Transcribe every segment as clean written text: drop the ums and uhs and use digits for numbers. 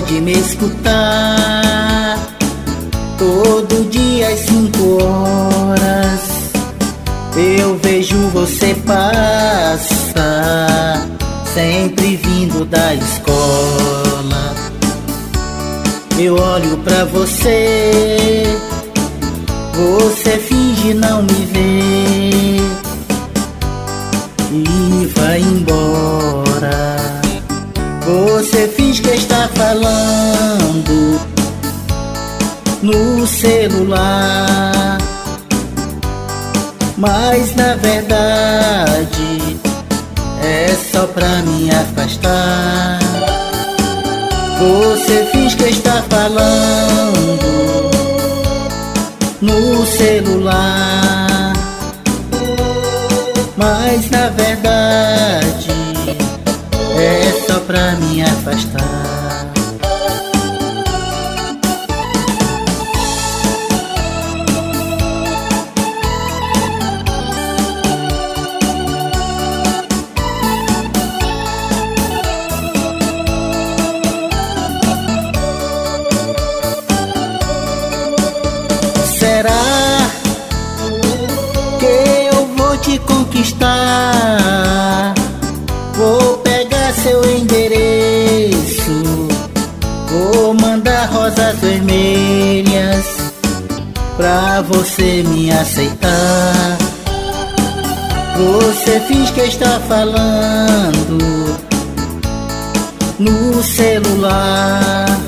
de me escutar. Todo dia às 5 horas eu vejo você passar, sempre vindo da escola. Eu olho pra você, você finge não me ver e vai embora. Você finge que está falando no celular, mas na verdade é só pra me afastar. Você finge que está falando no celular, mas na verdade é só pra me afastar. Será que eu vou te conquistar? Vou pegar seu endereço, vou mandar rosas vermelhas pra você me aceitar. Você finge que está falando no celular,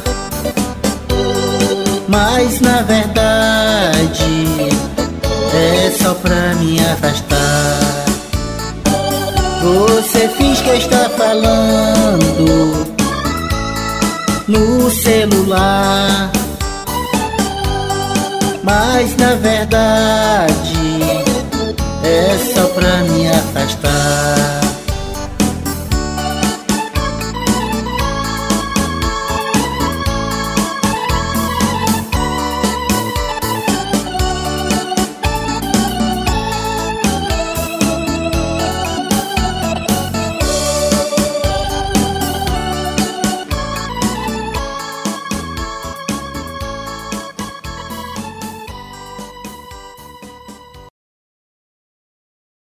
mas na verdade é só pra me afastar. Você finge que está falando no celular, mas na verdade